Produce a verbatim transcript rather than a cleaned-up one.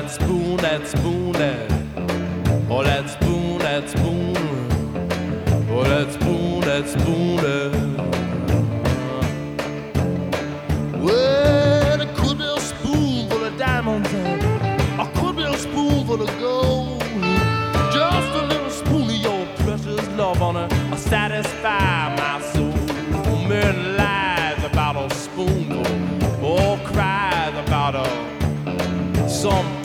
that spoon, that spoon, that. Oh, that spoon, that spoon. Oh, that spoon, that spoon, that. Well, it could be a spoon full of diamonds, or could be a spoon full of gold. Just a little spoon of your precious love on it, will satisfy my soul. Men lies about a spoonful, or cries about a some